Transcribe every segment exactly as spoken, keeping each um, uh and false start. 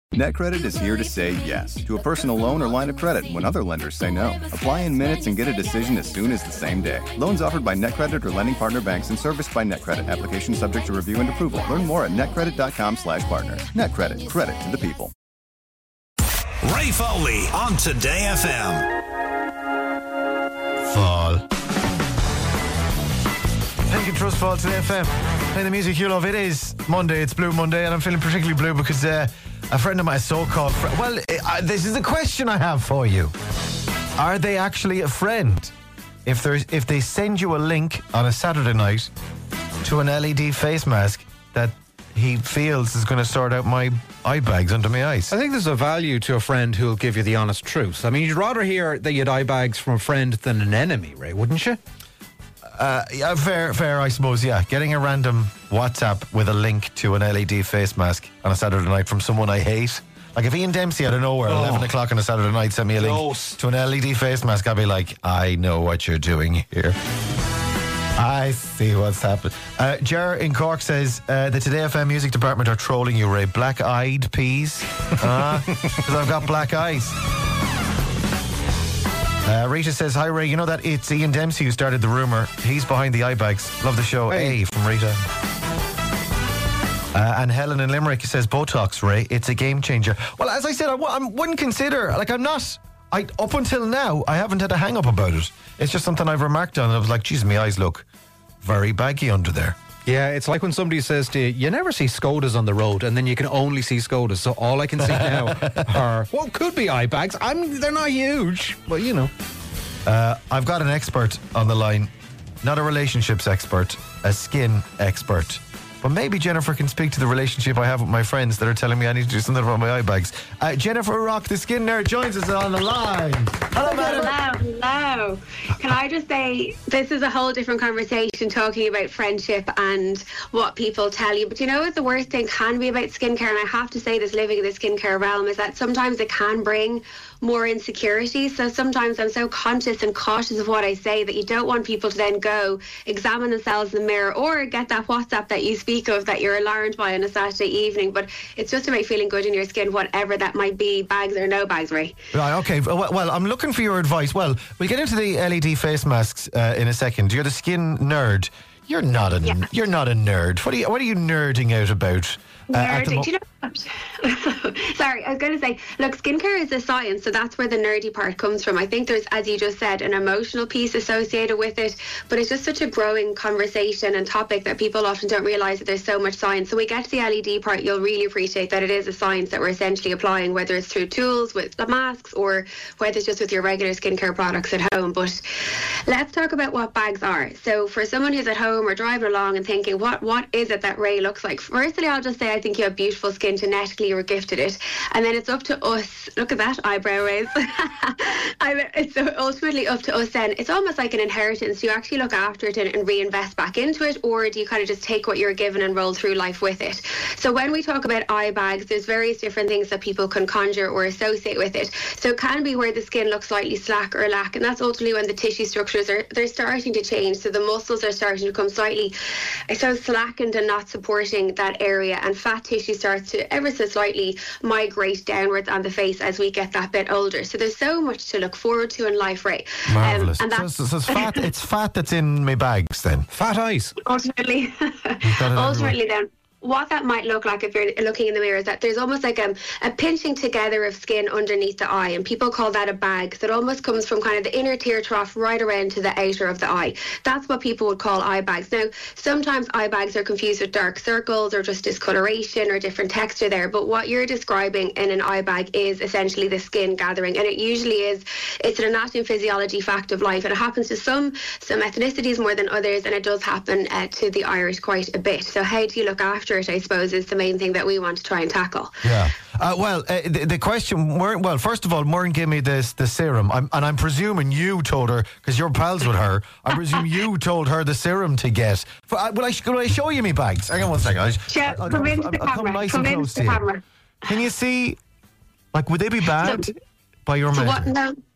NetCredit is here to say yes to a personal loan or line of credit when other lenders say no. Apply in minutes and get a decision as soon as the same day. Loans offered by NetCredit or lending partner banks and serviced by NetCredit. Application subject to review and approval. Learn more at netcredit.com slash partner. NetCredit. Credit to the people. Ray Foley on Today F M. Fall. Thank you, Trust Fall Today F M. Play the music you love. It is Monday. It's Blue Monday, and I'm feeling particularly blue because uh, a friend of mine, so-called friend. Well, uh, this is a question I have for you. Are they actually a friend? If there's, if they send you a link on a Saturday night to an L E D face mask that he feels is going to sort out my eye bags under my eyes. I think there's a value to a friend who'll give you the honest truth. I mean, you'd rather hear that you had eye bags from a friend than an enemy, Ray, wouldn't you? Uh, yeah, fair, fair, I suppose, yeah. Getting a random WhatsApp with a link to an L E D face mask on a Saturday night from someone I hate. Like if Ian Dempsey out of nowhere at oh. eleven o'clock on a Saturday night sent me a link Gross. to an L E D face mask, I'd be like, I know what you're doing here. I see what's happened. Uh, Jar in Cork says uh, the Today F M music department are trolling you, Ray. Black-eyed peas. Because uh, I've got black eyes. Uh, Rita says, hi Ray, you know that it's Ian Dempsey who started the rumour. He's behind the eye bags. Love the show. Hey. A from Rita. Uh, and Helen in Limerick says, Botox, Ray, it's a game changer. Well, as I said, I, w- I wouldn't consider, like I'm not, I up until now, I haven't had a hang up about it. It's just something I've remarked on and I was like, geez, my eyes look very baggy under there. Yeah, it's like when somebody says to you, you never see Skodas on the road, and then you can only see Skodas. So all I can see now are, well, could be eye bags. I'm, they're not huge, but you know. Uh, I've got an expert on the line, not a relationships expert, a skin expert. But maybe Jennifer can speak to the relationship I have with my friends that are telling me I need to do something about my eye bags. Uh, Jennifer Rock, the skin nerd, joins us on the line. Hello, madam. Hello, hello. Can I just say, this is a whole different conversation talking about friendship and what people tell you. But you know what the worst thing can be about skincare, and I have to say this living in the skincare realm, is that sometimes it can bring more insecurity. So sometimes I'm so conscious and cautious of what I say that you don't want people to then go examine themselves in the mirror or get that WhatsApp that you speak of that you're alarmed by on a Saturday evening. But it's just about feeling good in your skin, whatever that might be, bags or no bags, Ray. Right, okay. Well, well I'm looking for your advice. Well, we'll get into the L E D face masks uh, in a second. You're the skin nerd. You're not a yeah. you're not a nerd. What are you what are you nerding out about? Uh, Nerding. Mo- Do you know what? Sorry, I was going to say, look, skincare is a science, so that's where the nerdy part comes from. I think there's, as you just said, an emotional piece associated with it, but it's just such a growing conversation and topic that people often don't realise that there's so much science. So we get to the L E D part, you'll really appreciate that it is a science that we're essentially applying, whether it's through tools with the masks or whether it's just with your regular skincare products at home. But let's talk about what bags are. So for someone who's at home or driving along and thinking, what what is it that Ray looks like? Firstly, I'll just say I think you have beautiful skin. Genetically, you were gifted it, and then it's up to us. Look at that eyebrow raise. It's ultimately up to us. Then it's almost like an inheritance. Do you actually look after it and, and reinvest back into it, or do you kind of just take what you're given and roll through life with it? So when we talk about eye bags, there's various different things that people can conjure or associate with it. So it can be where the skin looks slightly slack or lack, and that's ultimately when the tissue structures are they're starting to change. So the muscles are starting to become slightly, I suppose, slackened and not supporting that area, and fat tissue starts to ever so slightly migrate downwards on the face as we get that bit older. So there's so much to look forward to in life, Ray. Marvellous. Um, and that's, so, so it's, fat, it's fat that's in my bags then? Fat eyes. Ultimately. ultimately then. What that might look like if you're looking in the mirror is that there's almost like a, a pinching together of skin underneath the eye, and people call that a bag. So it almost comes from kind of the inner tear trough right around to the outer of the eye. That's what people would call eye bags. Now, sometimes eye bags are confused with dark circles or just discoloration or different texture there, but what you're describing in an eye bag is essentially the skin gathering, and it usually is, it's an anatomy and physiology fact of life, and it happens to some some ethnicities more than others, and it does happen uh, to the Irish quite a bit. So how do you look after it, I suppose, is the main thing that we want to try and tackle. Yeah. Uh, well, uh, the, the question, Maureen, well, first of all, Maureen gave me this the serum, I'm, and I'm presuming you told her, because you're pals with her, I presume you told her the serum to get. For, uh, will, I, will I show you me bags? Hang on one second. I'll, yeah, I'll, come I'll, into I'll, the I'll come camera. nice come and close into the to camera. you. Can you see, like, would they be bad So, by your so measure? what, no,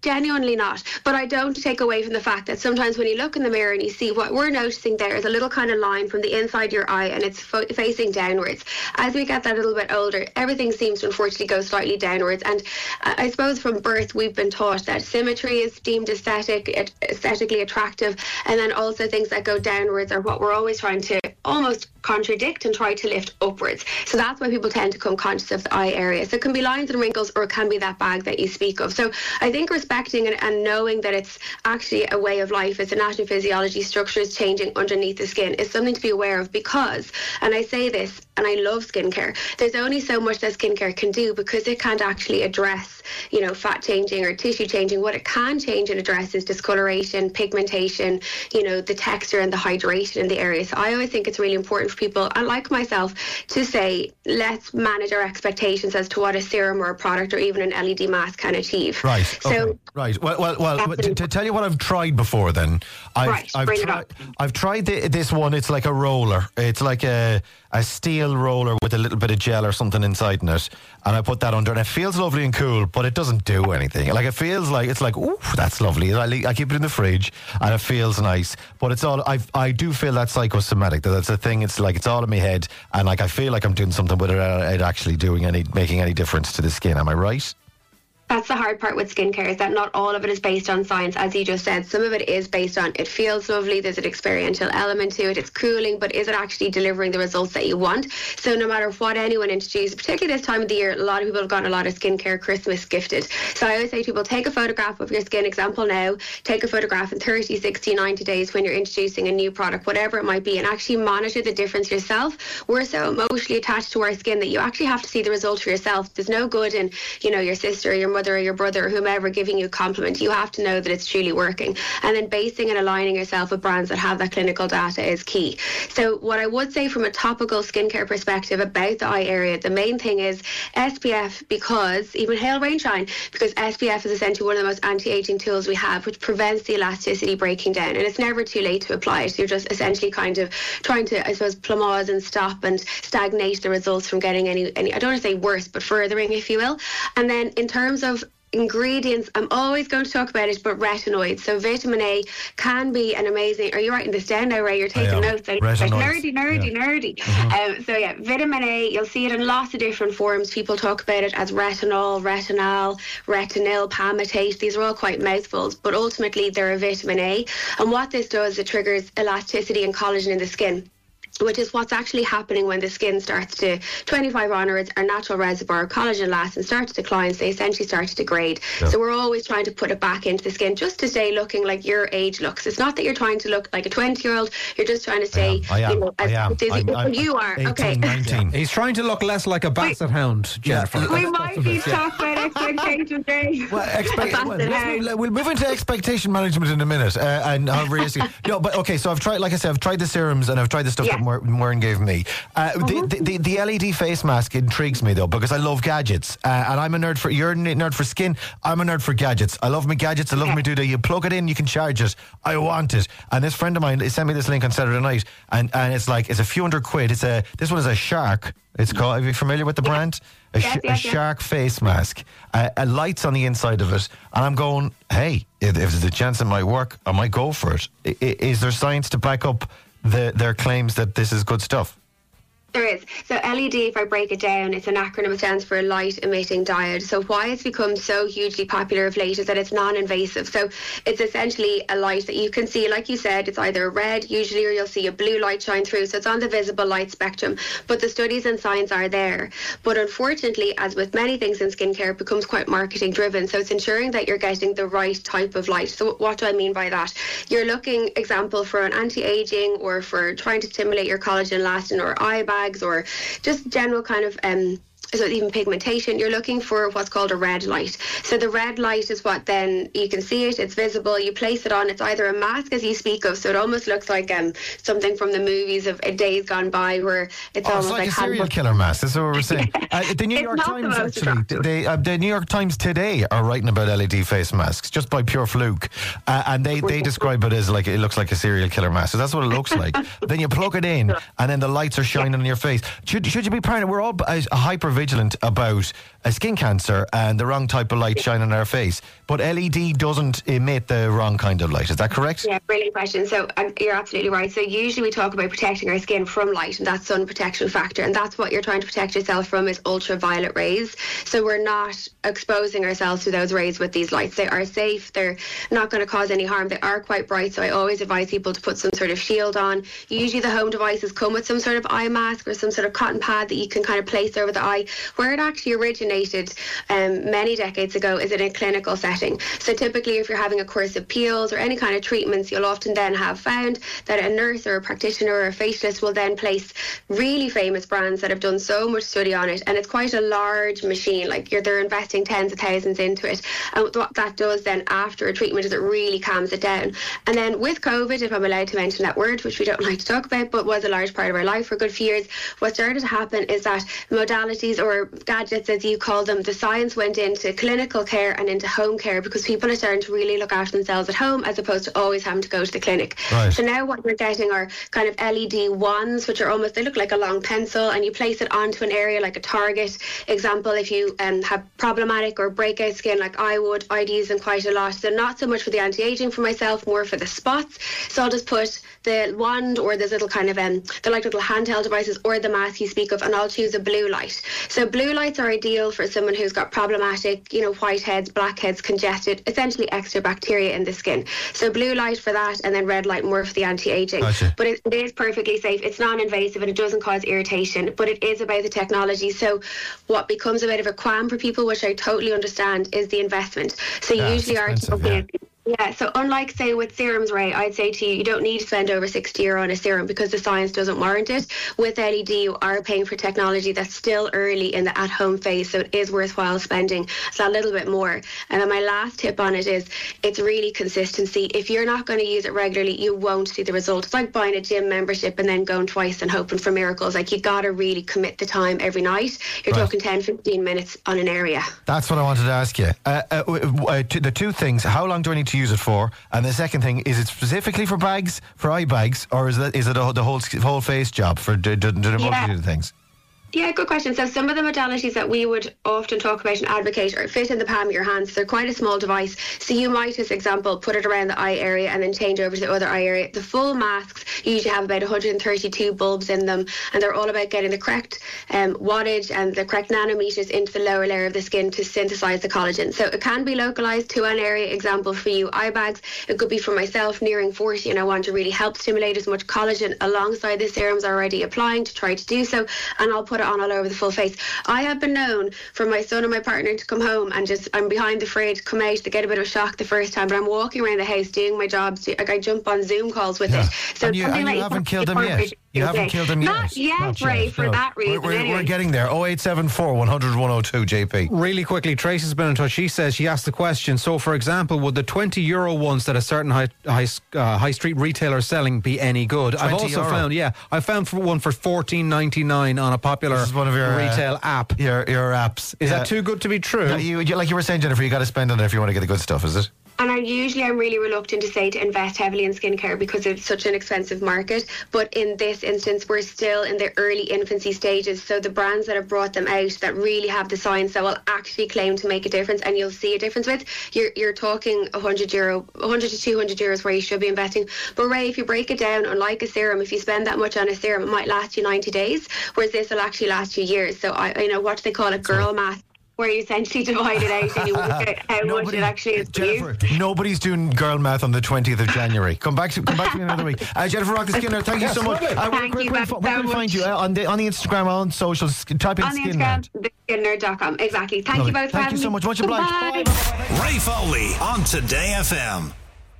genuinely not. But I don't take away from the fact that sometimes when you look in the mirror and you see what we're noticing there is a little kind of line from the inside of your eye and it's fo- facing downwards. As we get that little bit older, everything seems to unfortunately go slightly downwards. And uh, I suppose from birth we've been taught that symmetry is deemed aesthetic, aesthetically attractive, and then also things that go downwards are what we're always trying to almost contradict and try to lift upwards. So that's why people tend to become conscious of the eye area. So it can be lines and wrinkles, or it can be that bag that you speak of. So I think respecting and, and knowing that it's actually a way of life, it's anatomy, physiology, structures changing underneath the skin is something to be aware of, because, and I say this, and I love skincare, there's only so much that skincare can do, because it can't actually address, you know, fat changing or tissue changing. What it can change and address is discoloration, pigmentation, you know, the texture and the hydration in the area. So I always think it's really important for people, and like myself, to say, let's manage our expectations as to what a serum or a product or even an L E D mask can achieve. Right. So, okay. Right. Well, well, well to, to tell you what I've tried before, then I've right, I've, bring tri- it up. I've tried the, this one. It's like a roller. It's like a a steel roller with a little bit of gel or something inside in it, and I put that under, and it feels lovely and cool, but it doesn't do anything. Like, it feels like it's like, ooh, that's lovely. I, I keep it in the fridge, and it feels nice. But it's all I I do feel that psychosomatic. That that's a thing. It's like it's all in my head, and like I feel like I'm doing something without it actually doing any making any difference to the skin. Am I right? That's the hard part with skincare, is that not all of it is based on science, as you just said. Some of it is based on, it feels lovely, there's an experiential element to it, it's cooling, but is it actually delivering the results that you want? So no matter what anyone introduces, particularly this time of the year, a lot of people have gotten a lot of skincare Christmas gifted. So I always say to people, take a photograph of your skin, example now, take a photograph in thirty, sixty, ninety days when you're introducing a new product, whatever it might be, and actually monitor the difference yourself. We're so emotionally attached to our skin that you actually have to see the result for yourself. There's no good in, you know, your sister or your mother or your brother or whomever giving you a compliment. You have to know that it's truly working, and then basing and aligning yourself with brands that have that clinical data is key. So what I would say from a topical skincare perspective about the eye area, the main thing is S P F, because even Hail Rain Shine, because S P F is essentially one of the most anti-aging tools we have, which prevents the elasticity breaking down, and it's never too late to apply it. You're just essentially kind of trying to, I suppose, plumose and stop and stagnate the results from getting any, any I don't want to say worse, but furthering, if you will. And then in terms of ingredients, I'm always going to talk about it, but retinoids. So vitamin A can be an amazing. Are you writing this down now, Ray? You're taking notes. Nerdy, nerdy, yeah. nerdy. Mm-hmm. Um, so yeah, vitamin A, you'll see it in lots of different forms. People talk about it as retinol, retinal, retinil, palmitate. These are all quite mouthfuls, but ultimately they're a vitamin A. And what this does, it triggers elasticity and collagen in the skin, which is what's actually happening when the skin starts to, twenty-five onwards, our natural reservoir of collagen lasts and starts to decline, so they essentially start to degrade. Yeah. So we're always trying to put it back into the skin just to stay looking like your age looks. It's not that you're trying to look like a twenty-year-old, you're just trying to stay, I am. you know, I as am. dizzy I'm, as I'm, you are. eighteen, okay. nineteen. He's trying to look less like a basset we, hound, Jennifer. Yeah. We might be talking about expectations, Ray. Well, expect, well, we'll, we'll move into expectation management in a minute, uh, and how realistic. No, but okay. So I've tried, like I said, I've tried the serums and I've tried the stuff yeah. that Maureen gave me. Uh, mm-hmm. the, the, the L E D face mask intrigues me though, because I love gadgets, uh, and I'm a nerd for. You're a nerd for skin. I'm a nerd for gadgets. I love my gadgets. I love yeah. my do-da. You plug it in, you can charge it. I want it. And this friend of mine sent me this link on Saturday night, and, and it's like it's a few hundred quid. It's a this one is a Shark. It's called. Are you familiar with the brand? A, yes, sh- yes, a yes. Shark face mask. Uh, a lights on the inside of it, and I'm going, hey, if, if there's a chance it might work, I might go for it. I, is there science to back up the, their claims that this is good stuff? There is. So L E D, if I break it down, it's an acronym. It stands for light emitting diode. So why it's become so hugely popular of late is that it's non-invasive. So it's essentially a light that you can see, like you said, it's either red usually, or you'll see a blue light shine through. So it's on the visible light spectrum. But the studies and science are there. But unfortunately, as with many things in skincare, it becomes quite marketing driven. So it's ensuring that you're getting the right type of light. So what do I mean by that? You're looking, example, for an anti-aging or for trying to stimulate your collagen elastin or eye bag, or just general kind of um so even pigmentation, you're looking for what's called a red light. So the red light is what then you can see it, it's visible, you place it on, it's either a mask as you speak of, so it almost looks like um something from the movies of uh, days gone by where it's oh, almost it's like, like a serial killer mask. That's what we're saying. uh, the New It's York not Times the most actually, they, uh, the New York Times today are writing about L E D face masks just by pure fluke, uh, and they, they describe it as like it looks like a serial killer mask. So that's what it looks like. Then you plug it in, and then the lights are shining on your face. Should should you be paranoid? We're all uh, hyper vigilant about a skin cancer and the wrong type of light shining on our face. But L E D doesn't emit the wrong kind of light. Is that correct? Yeah, brilliant question. So uh, you're absolutely right. So usually we talk about protecting our skin from light, and that's sun protection factor. And that's what you're trying to protect yourself from is ultraviolet rays. So we're not exposing ourselves to those rays with these lights. They are safe. They're not going to cause any harm. They are quite bright. So I always advise people to put some sort of shield on. Usually the home devices come with some sort of eye mask or some sort of cotton pad that you can kind of place over the eye. Where it actually originated um, many decades ago is in a clinical setting. So typically if you're having a course of peels or any kind of treatments, you'll often then have found that a nurse or a practitioner or a facialist will then place really famous brands that have done so much study on it, and it's quite a large machine. Like you're, they're investing tens of thousands into it, and what that does then after a treatment is it really calms it down. And then with COVID, if I'm allowed to mention that word, which we don't like to talk about, but was a large part of our life for a good few years, what started to happen is that modalities or gadgets, as you call them, the science went into clinical care and into home care because people are starting to really look after themselves at home as opposed to always having to go to the clinic. Right. So now what we're getting are kind of L E D wands, which are almost, they look like a long pencil, and you place it onto an area like a target. Example, if you um, have problematic or breakout skin like I would, I'd use them quite a lot. So not so much for the anti-aging for myself, more for the spots. So I'll just put the wand or this little kind of, um, they're like little handheld devices, or the mask you speak of, and I'll choose a blue light. So blue lights are ideal for someone who's got problematic, you know, whiteheads, blackheads, congested, essentially extra bacteria in the skin. So blue light for that, and then red light more for the anti-aging. Gotcha. But it, it is perfectly safe. It's non-invasive and it doesn't cause irritation, but it is about the technology. So what becomes a bit of a qualm for people, which I totally understand, is the investment. So Yeah, usually our expensive, yeah. Yeah, so unlike, say, with serums, Ray, I'd say to you, you don't need to spend over sixty euro on a serum because the science doesn't warrant it. With L E D, you are paying for technology that's still early in the at-home phase, so it is worthwhile spending that little bit more. And then my last tip on it is it's really consistency. If you're not going to use it regularly, you won't see the result. It's like buying a gym membership and then going twice and hoping for miracles. Like, you got to really commit the time every night. You're Right. talking ten, fifteen minutes on an area. That's what I wanted to ask you. Uh, uh, w- w- uh, t- the two things, how long do I need to use it for? And the second thing, is it specifically for bags, for eye bags, or is it, is it a, the whole whole face job for do, do, do the multitude of things? Yeah, good question. So some of the modalities that we would often talk about and advocate are fit in the palm of your hands. They're quite a small device. So you might, as example, put it around the eye area and then change over to the other eye area. The full masks usually have about one hundred thirty-two bulbs in them, and they're all about getting the correct um, wattage and the correct nanometers into the lower layer of the skin to synthesize the collagen. So it can be localized to an area. Example for you, eye bags. It could be for myself, nearing forty, and I want to really help stimulate as much collagen alongside the serums already applying to try to do so, and I'll put it on all over the full face. I have been known for my son and my partner to come home and just, I'm behind the fridge, come out, they get a bit of a shock the first time, but I'm walking around the house doing my jobs. Like, I jump on Zoom calls with Yeah. it. So And you, something and you like haven't that killed them is yet. perfect. You haven't killed them yet. Not yet, Not Ray, yet, for no. that reason. We're, we're, anyway. we're getting there. oh eight seven four, one hundred, one oh two, J P. Really quickly, Trace has been in touch. She says, she asked the question, so for example, would the twenty euro ones that a certain high high, uh, high street retailer is selling be any good? I've twenty also euro? found, yeah, I found for one for fourteen ninety-nine on a popular This is one of your, uh, retail app. Your, your apps. Is Yeah. that too good to be true? No, you, you, like you were saying, Jennifer, you got to spend on it if you want to get the good stuff, is it? And I usually I'm really reluctant to say to invest heavily in skincare because it's such an expensive market. But in this instance, we're still in the early infancy stages. So the brands that have brought them out that really have the science that will actually claim to make a difference, and you'll see a difference with, you're you're talking one hundred euro, one hundred to two hundred euros where you should be investing. But Ray, if you break it down, unlike a serum, if you spend that much on a serum, it might last you ninety days, whereas this will actually last you years. So I, you know, what do they call it, girl math, where you essentially divide it out and you work out how much it actually is for you. Jennifer, nobody's doing girl math on the twentieth of January. Come back to come back to me another week. Uh, Jennifer Rocket Skinner, thank you so much. Uh, where, Thank where, you where, so where can we much. find you? Uh, on the on the Instagram, on socials, type in On the Skin Instagram, Nerd. the skin nerd dot com. Exactly. Thank Lovely. you both for Thank having you so me. much. Much obliged. Bye. Ray Foley on Today F M.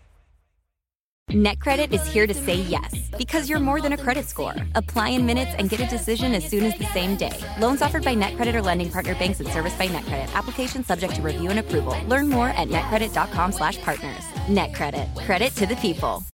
NetCredit is here to say yes, because you're more than a credit score. Apply in minutes and get a decision as soon as the same day. Loans offered by NetCredit or lending partner banks and serviced by NetCredit. Application subject to review and approval. Learn more at netcredit dot com slash partners. NetCredit. Credit to the people.